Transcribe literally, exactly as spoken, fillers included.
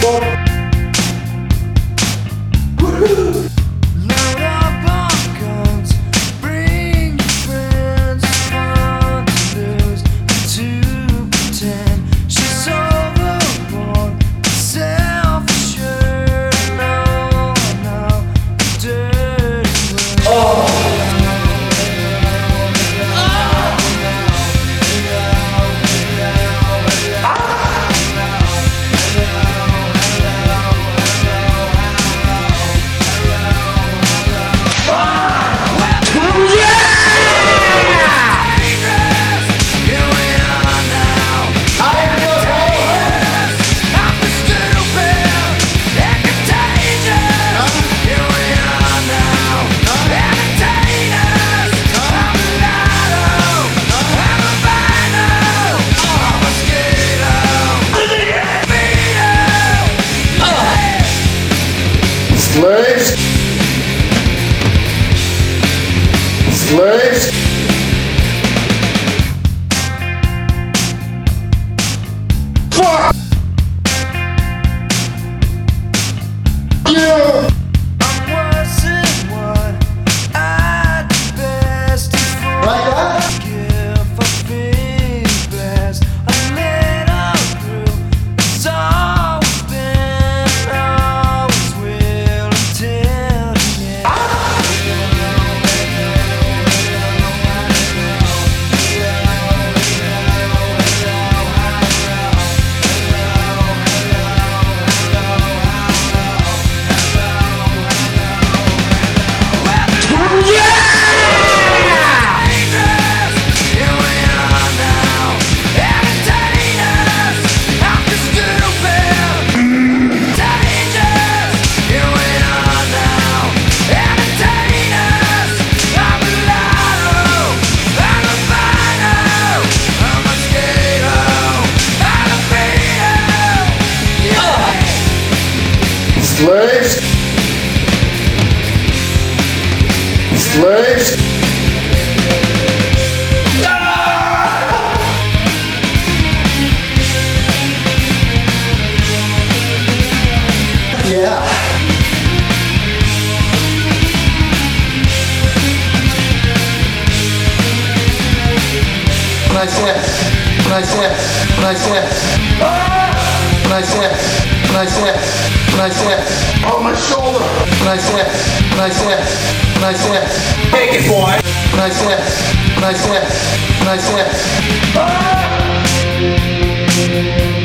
Load up on guns, bring your friends, fun to lose, to pretend she's overboard, self-assured, no, no, dirty word. Oh. Slaves. Slaves. Fuck you. I'm worse than what I do best for. Like that? Give a big blast, a little through. It's always been, always will until the end. Slaves. Slaves. Yeah. When I said, when I said, when I said, when I said, when I said, when I said, On my shoulder. when I said, when I said, when I said, Take it, boy. when I said, when I said, when I said,